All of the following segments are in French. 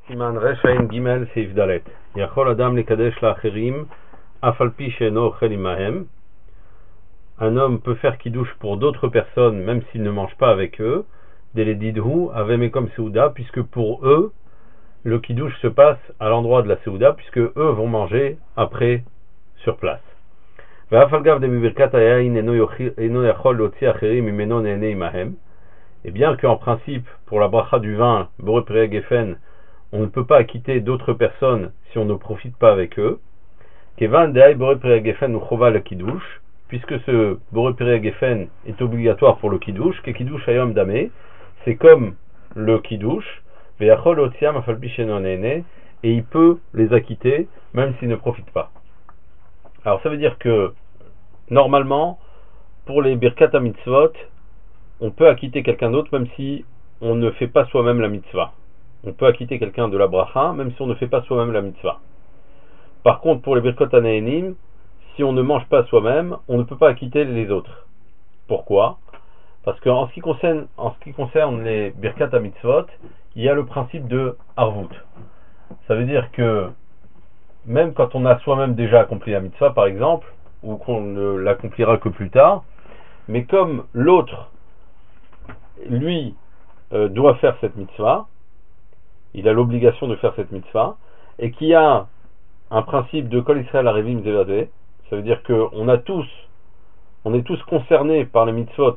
סימן רשעים ג' סעיף ד' יכול אדם לקדש לאחרים אף על פי שאינו אוכל עמהם. Un homme peut faire kiddush pour d'autres personnes même s'il ne mange pas avec eux, Deledidhu avemekom seuda, puisque pour eux le kiddush se passe à l'endroit de la seuda, puisque eux vont manger après sur place. Et bien qu'en principe pour la bracha du vin Boré Pereg Geffen, on ne peut pas acquitter d'autres personnes si on ne profite pas avec eux, Kevan Dehay Boré Pereg Geffen ou Chova le kiddush, puisque ce Boré Pereg Geffen est obligatoire pour le kiddush, que kiddush ayom damé, c'est comme le kiddush, Veyachol Otiam Afalpi Shenon Ene, et il peut les acquitter même s'il ne profite pas. Alors ça veut dire que normalement pour les Birkat HaMitzvot, on peut acquitter quelqu'un d'autre même si on ne fait pas soi-même la mitzvah. On peut acquitter quelqu'un de la bracha même si on ne fait pas soi-même la mitzvah. Par contre, pour les Birkot HaNe'enim, si on ne mange pas soi-même, on ne peut pas acquitter les autres. Pourquoi? Parce qu'en ce qui concerne les Birkat HaMitzvot, il y a le principe de Arvut. Ça veut dire que même quand on a soi-même déjà accompli la mitzvah, par exemple, ou qu'on ne l'accomplira que plus tard, mais comme l'autre lui doit faire cette mitzvah, il a l'obligation de faire cette mitzvah, et qu'il y a un principe de Kol Israël Arevim Zevadeh, ça veut dire qu'on est tous concernés par les mitzvot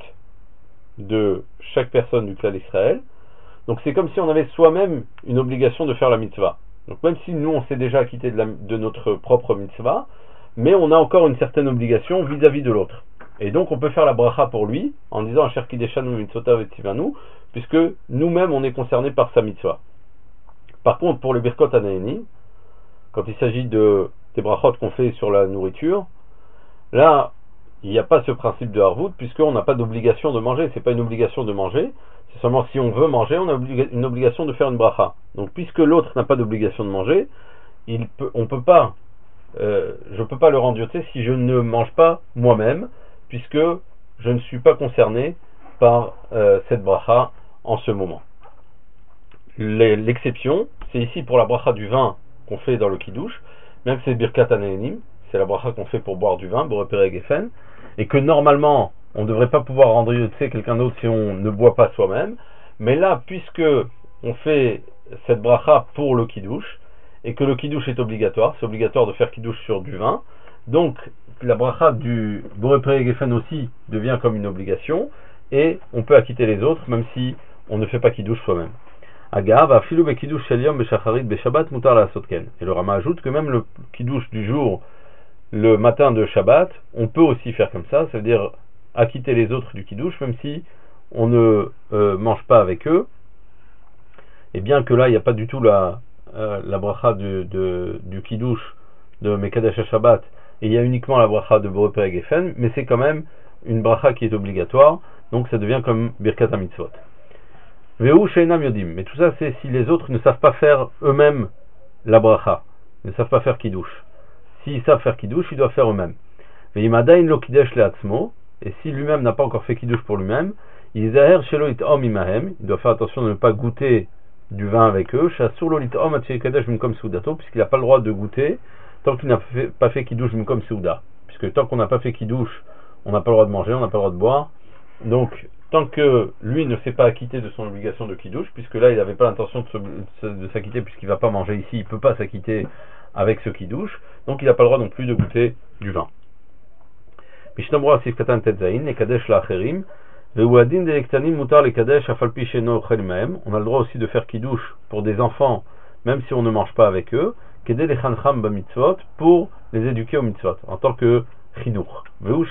de chaque personne du clan d'Israël, donc c'est comme si on avait soi-même une obligation de faire la mitzvah. Donc même si nous on s'est déjà acquitté de notre propre mitzvah, mais on a encore une certaine obligation vis-à-vis de l'autre. Et donc on peut faire la bracha pour lui en disant Asher Kideshanu Mitzvotav Etzivanu, puisque nous-mêmes on est concernés par sa mitzvah. Par contre pour les Birkot HaNe'enim, quand il s'agit des brachot qu'on fait sur la nourriture, là il n'y a pas ce principe de harvout, puisqu'on n'a pas d'obligation de manger. C'est pas une obligation de manger, c'est seulement si on veut manger, on a une obligation de faire une bracha. Donc puisque l'autre n'a pas d'obligation de manger, je peux pas le rendre si je ne mange pas moi-même, puisque je ne suis pas concerné par cette bracha en ce moment. L'exception, c'est ici pour la bracha du vin qu'on fait dans le kiddush, même que c'est Birkat HaNe'enim, c'est la bracha qu'on fait pour boire du vin, Boré Pereg Geffen, et que normalement on ne devrait pas pouvoir rendre quelqu'un d'autre si on ne boit pas soi-même, mais là puisque on fait cette bracha pour le kiddush, et que le kiddush est obligatoire, c'est obligatoire de faire kiddush sur du vin, donc la bracha du Boré Pereg Geffen aussi devient comme une obligation, et on peut acquitter les autres même si on ne fait pas kiddush soi-même. Agav, afilu be kiddush shel yom beshacharit beshabbat mutar la'asot ken. Et le Rama ajoute que même le kiddush du jour, le matin de Shabbat, on peut aussi faire comme ça, c'est-à-dire acquitter les autres du kiddush même si on ne mange pas avec eux. Et bien que là il n'y a pas du tout la bracha du kiddush de Mekadesh Shabbat, et il y a uniquement la bracha de Boré Pereg Geffen, mais c'est quand même une bracha qui est obligatoire, donc ça devient comme Birkat HaMitzvot. Veu sheinam yodim, mais tout ça c'est si les autres ne savent pas faire eux-mêmes la bracha, ne savent pas faire kiddush. S'ils savent faire kiddush, ils doivent faire eux-mêmes. Veimadain lo kidesh leatzmo, et si lui-même n'a pas encore fait kiddush pour lui-même, izaher shelo itom imahem, il doit faire attention de ne pas goûter du vin avec eux, shasur lo litom atche kadesh minkom seudato, puisqu'il n'a pas le droit de goûter tant qu'il n'a pas fait kiddush minkom seuda, puisque tant qu'on n'a pas fait kiddush, on n'a pas le droit de manger, on n'a pas le droit de boire. Donc tant que lui ne s'est pas acquitté de son obligation de kiddush, puisque là il n'avait pas l'intention de s'acquitter, puisqu'il ne va pas manger ici, il ne peut pas s'acquitter avec ce kiddush, donc il n'a pas le droit non plus de goûter du vin. On a le droit aussi de faire kiddush pour des enfants, même si on ne mange pas avec eux, pour les éduquer aux mitzvot, en tant que chinuch.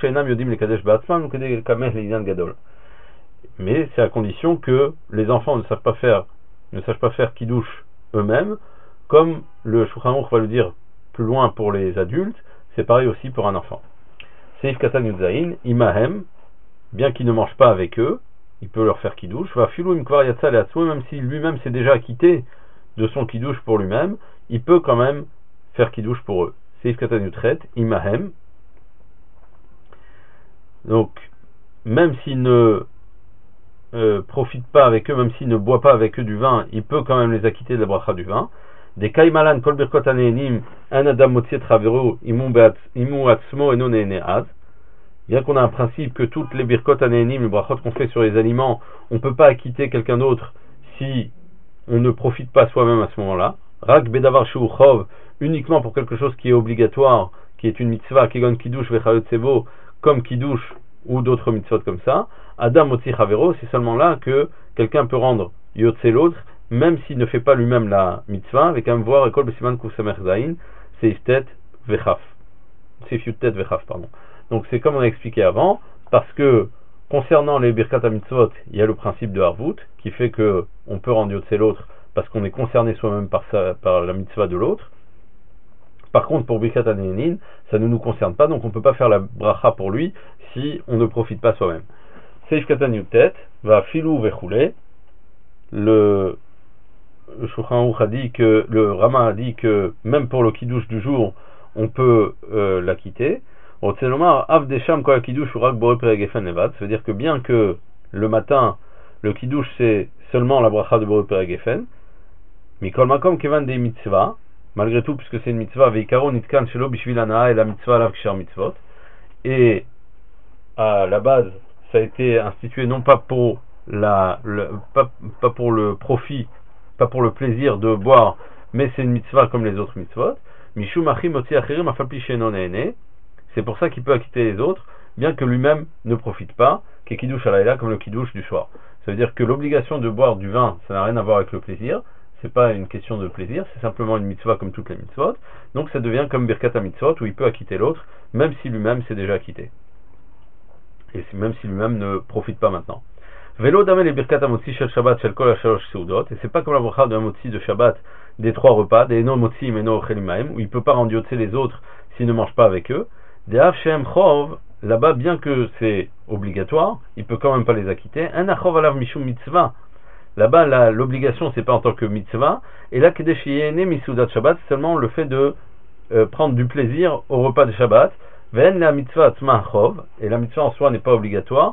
Mais c'est à condition que les enfants ne sachent pas faire kiddush eux-mêmes, comme le Shulchan Aruch va le dire plus loin pour les adultes, c'est pareil aussi pour un enfant. Seif Katan Yudzaïn, Imahem, bien qu'il ne mange pas avec eux, il peut leur faire kiddush, va filou imkvar yatzal yatzmo, même si lui-même s'est déjà acquitté de son kiddush pour lui-même, il peut quand même faire kiddush pour eux. Seif Katan Yutret, Imahem, donc même s'il ne profite pas avec eux, même s'il ne boit pas avec eux du vin, il peut quand même les acquitter de la bracha du vin. Des kaimalan kol birkot aneenim un adam motzi et travero imu atzmo eno neeneaz. Bien qu'on a un principe que toutes les birkot aneenim, les brachot qu'on fait sur les aliments, on ne peut pas acquitter quelqu'un d'autre si on ne profite pas soi-même à ce moment-là. Rak bedavar shu chov, uniquement pour quelque chose qui est obligatoire, qui est une mitzvah, kegon kiddush vechayot sebo, comme kiddush ou d'autres mitzvot comme ça. Adam motzi chavero, c'est seulement là que quelqu'un peut rendre yotze l'autre, même s'il ne fait pas lui-même la mitzvah, avec un voir ekol besiman kusamer zayin, seiftet vechaf. Seiftet vechaf, pardon. Donc c'est comme on a expliqué avant, parce que concernant les birkat mitzvot, il y a le principe de harvut, qui fait que on peut rendre yotze l'autre, parce qu'on est concerné soi-même par la mitzvah de l'autre. Par contre, pour birkat aneenin, ça ne nous concerne pas, donc on ne peut pas faire la bracha pour lui si on ne profite pas soi-même. Seif katan yutet, va filou vechoulé. Le Shulchan Aruch a dit que, le Rama a dit que même pour le kiddush du jour, on peut l'acquitter. Ça veut dire que bien que le matin, le kiddush c'est seulement la bracha de Boré Perek Geffen, Mikol Makom Kevan de mitzvah, malgré tout, puisque c'est une mitzvah, Veikaro Nitkan Shelo Bishvil Hana et la mitzvah Alav Ksher Mitzvot, et à la base, ça a été institué non pas pour pas pour le profit, pas pour le plaisir de boire, mais c'est une mitzvah comme les autres mitzvot. Mishum Achim Motzi Acherim Afal Pi She'eino Nehene. C'est pour ça qu'il peut acquitter les autres, bien que lui-même ne profite pas, qui est kiddush alayla comme le kiddush du soir. Ça veut dire que l'obligation de boire du vin, ça n'a rien à voir avec le plaisir. C'est pas une question de plaisir, c'est simplement une mitzvah comme toutes les mitzvot. Donc ça devient comme birkat mitzvot où il peut acquitter l'autre, même si lui-même s'est déjà acquitté. Et même si lui-même ne profite pas maintenant. Velo damel et birkat amotzi shel Shabbat shel kol hashalosh seudot. Et c'est pas comme la bracha de amotzi de Shabbat des trois repas, des eno motzi meno ochelimaim, où il peut pas rendre yotze les autres s'il ne mange pas avec eux. Des av shem chov, là-bas bien que c'est obligatoire, il peut quand même pas les acquitter. Un achov alav mishum mitzvah. Là-bas, l'obligation, c'est pas en tant que mitzvah. Et là, kedeshiyene misudat Shabbat, c'est seulement le fait de prendre du plaisir au repas de Shabbat. Ven la mitzvah atzma chov, et la mitzvah en soi n'est pas obligatoire.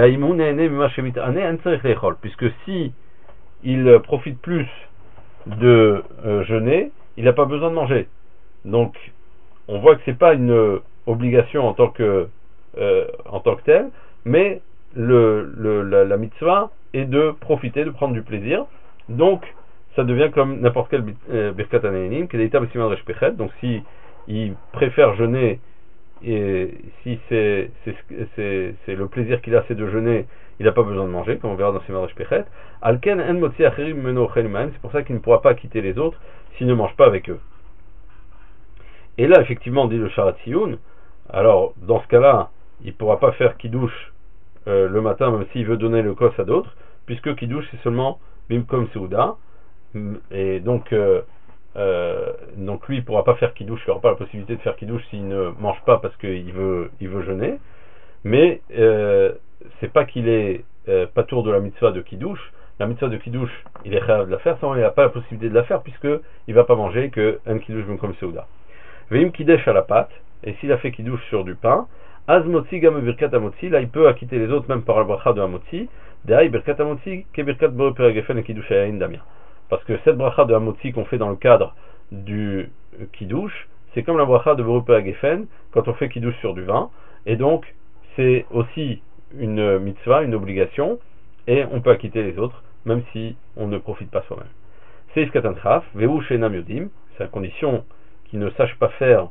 Puisque si il profite plus de jeûner, il n'a pas besoin de manger. Donc, on voit que c'est pas une obligation en tant que telle, mais la mitzvah est de profiter, de prendre du plaisir. Donc ça devient comme n'importe quel birkat aneenim, donc si il préfère jeûner, et si c'est le plaisir qu'il a, c'est de jeûner, il n'a pas besoin de manger, comme on verra dans Simon Reshpechet. Alken en motzi acherim meno ochelimaim, c'est pour ça qu'il ne pourra pas quitter les autres s'il ne mange pas avec eux. Et là, effectivement, dit le Sharat Tziyun, alors, dans ce cas-là, il ne pourra pas faire kiddush le matin, même s'il veut donner le kos à d'autres, puisque kiddush, c'est seulement bimkom seuda, et donc lui, il ne pourra pas faire kiddush, il n'aura pas la possibilité de faire kiddush s'il ne mange pas parce qu'il veut jeûner, mais c'est pas qu'il est pas tour de la mitzvah de kiddush. La mitzvah de kiddush, il est chayav de la faire, sinon il n'a pas la possibilité de la faire, puisqu'il ne va pas manger que un kiddush bimkom seuda. Veim kidesh à la pâte, et s'il a fait kiddush sur du pain, az motzi gam birkat amotzi, là il peut acquitter les autres même par la bracha de amotzi, de'ai birkat amotzi ke birkat boré perek geffen et kiddush hayayin damia. Parce que cette bracha de amotzi qu'on fait dans le cadre du kiddush, c'est comme la bracha de boré perek geffen quand on fait kiddush sur du vin, et donc c'est aussi une mitzvah, une obligation, et on peut acquitter les autres même si on ne profite pas soi-même. Seif katan chaf, ve'u she'enam yodim, c'est à condition qu'ils ne sachent pas faire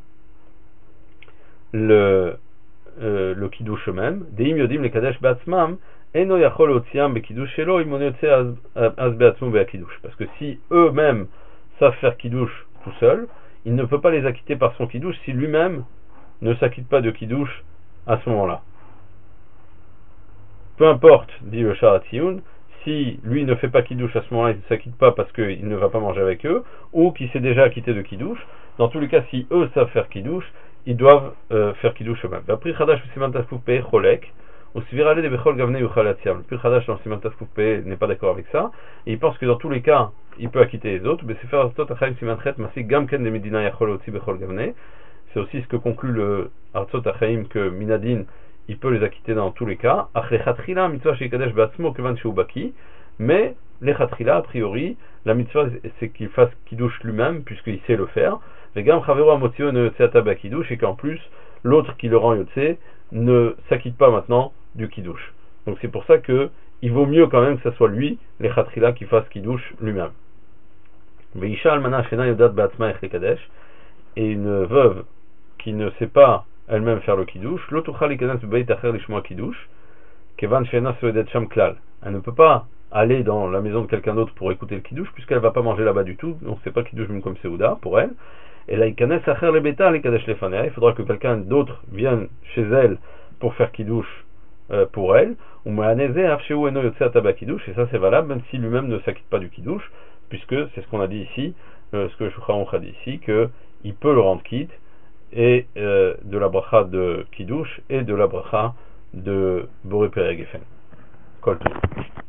le kiddush eux-mêmes. Deim yodim le kadesh be'atzmam, eno yachol otziam be'kiddush shelo imon yotze az be'atzmu be'akiddush. Parce que si eux-mêmes savent faire kiddush tout seuls, il ne peut pas les acquitter par son kiddush si lui-même ne s'acquitte pas de kiddush à ce moment-là. Peu importe, dit le Sharat Tziyun, si lui ne fait pas kiddush à ce moment-là, il ne s'acquitte pas parce qu'il ne va pas manger avec eux, ou qu'il s'est déjà acquitté de kiddush. Dans tous les cas, si eux savent faire kiddush, ils doivent faire kiddush eux-mêmes. Après Chadash Siman Tafkuf Pei Cholek, ou Svirale de Bechol Gavne Yuchal Atziam. Le plus Chadash dans Siman Tafkuf Pei n'est pas d'accord avec ça, et il pense que dans tous les cas, il peut acquitter les autres. C'est faire Artzot Achaim Siman Chet Masik Gamken de Medina Yachol Otzi Bechol Gavne. C'est aussi ce que conclut le Artzot Achaim que Minadin, il peut les acquitter dans tous les cas. Mais les chatrila, a priori, la mitzvah c'est qu'il fasse kiddush lui-même, puisqu'il sait le faire. Et qu'en plus, l'autre qui le rend yotse ne s'acquitte pas maintenant du kiddush. Donc c'est pour ça que il vaut mieux quand même que ce soit lui, les chatrila, qui fasse kiddush lui-même. Et une veuve qui ne sait pas elle-même faire le kiddush, elle ne peut pas aller dans la maison de quelqu'un d'autre pour écouter le kiddush, puisqu'elle ne va pas manger là-bas du tout, donc c'est pas kiddush comme Seuda pour elle. Et là, il faudra que quelqu'un d'autre vienne chez elle pour faire kiddush pour elle. Et ça c'est valable même si lui-même ne s'acquitte pas du kiddush, puisque c'est ce qu'on a dit ici, ce que Shulchan a dit ici, qu'il peut le rendre quitte et de la bracha de kiddush et de la bracha de Boré Père Geffen. Kol Tov.